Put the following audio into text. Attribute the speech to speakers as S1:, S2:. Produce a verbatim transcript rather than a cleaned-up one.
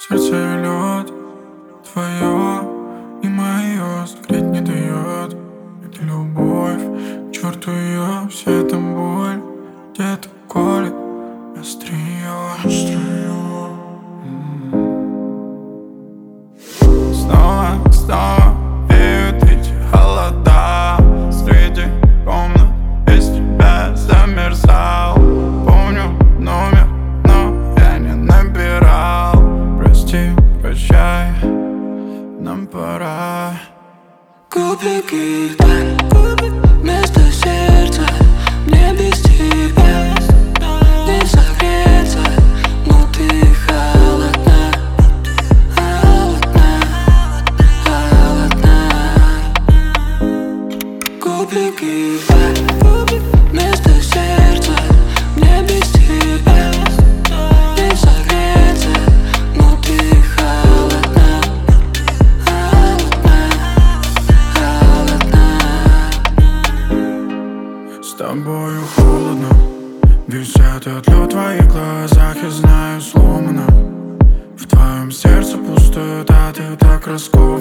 S1: Сердце и лед, твое и мое согреть не дает. Это любовь, к черту ее, вся эта боль где-то колет острие, острие. Снова, снова веют эти холода. Среди комнат без тебя замерзал. Помню номер, но я не набирал. Прости, прощай, нам пора.
S2: Купи гитарь, купи вместо сердца. Мне без тебя не согреться, но ты холодна, холодна, холодна. Купи гитарь, купи вместо сердца. Мне без тебя не согреться, но ты холодна, холодна, холодна.
S1: С тобою холодно, висят от лед в твоих глазах, я знаю, сломано. В твоем сердце пустота, ты так расколота.